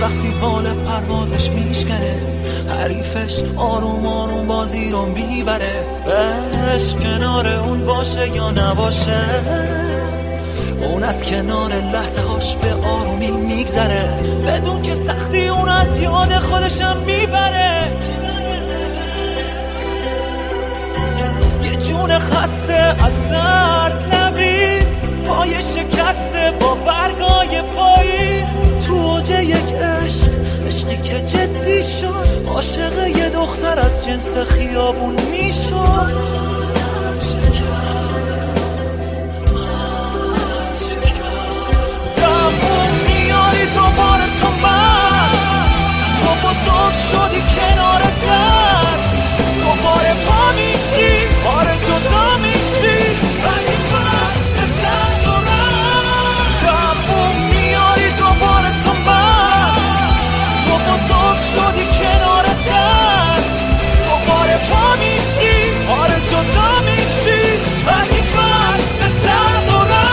وقتی بال پروازش میشکنه، حریفش آروم آروم بازی رو میبره. بهش کنار اون باشه یا نباشه، اون از کنار لحظه هاش به آرومی میگذره، بدون که سختی اون از یاد خودشم میبره. یه جون خسته از درد لبریز، پای شکسته با برگای پاییز، تو اوج یک عشقی که جدی شد، عاشق یه دختر از جنس خیابون میشد. دوباره تو بزرگ شدی کنار در، دوباره پا میشی، آره جدا میشی، ولی فصل درد و رنج. دوام میاری دوباره تو بزرگ شدی کنار در، دوباره پا میشی، آره جدا میشی، ولی فصل درد و رنج.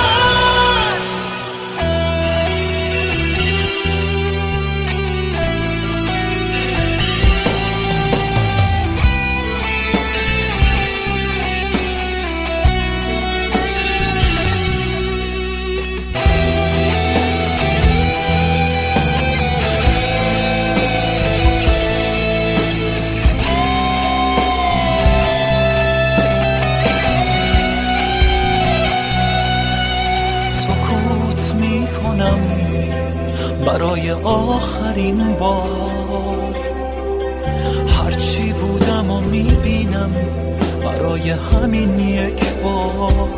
برای آخرین بار هرچی بودم و میبینم، برای همین یک بار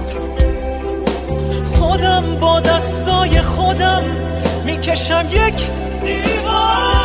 خودم با دستای خودم میکشم یک دیوار.